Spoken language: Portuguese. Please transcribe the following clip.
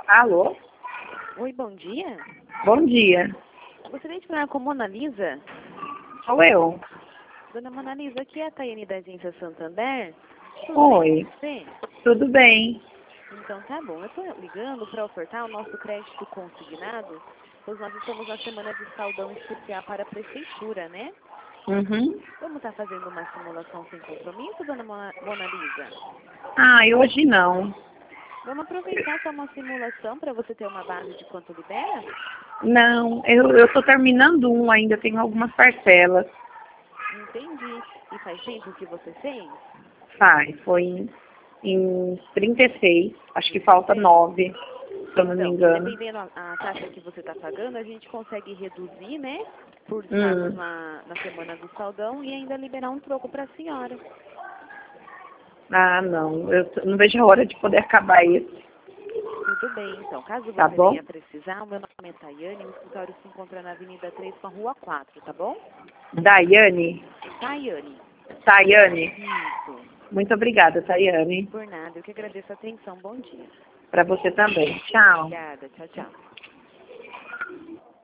Alô? Oi, bom dia. Bom dia. Gostaria de falar com Mona Lisa. Sou eu. Dona Mona Lisa, aqui é a Tayane da Agência Santander. Tudo Oi. bem com você? Tudo bem? Então tá bom. Eu estou ligando para ofertar o nosso crédito consignado, pois nós estamos na semana de saldão especial para a prefeitura, né? Uhum. Vamos estar fazendo uma simulação sem compromisso, dona Mona Lisa? Ah, e hoje não. Vamos aproveitar só uma simulação para você ter uma base de quanto libera? Não, eu tô terminando ainda, tenho algumas parcelas. Entendi. E faz tempo que você fez? Foi em 36, acho que falta 9, se eu não me Então, engano. dependendo a taxa que você está pagando, a gente consegue reduzir, né? Por estarmos Hum. na semana do saldão e ainda liberar um troco para a senhora. Ah, não, não vejo a hora de poder acabar isso. Tudo bem, então. Caso Tá você bom? venha precisar, o meu nome é Tayane, o escritório se encontra na Avenida 3 com a Rua 4, tá bom? Daiane? Tayane. Tayane? Isso. Muito obrigada, Tayane. Por nada, eu que agradeço a atenção. Bom dia. Para você também. Tchau. Obrigada. Tchau, tchau.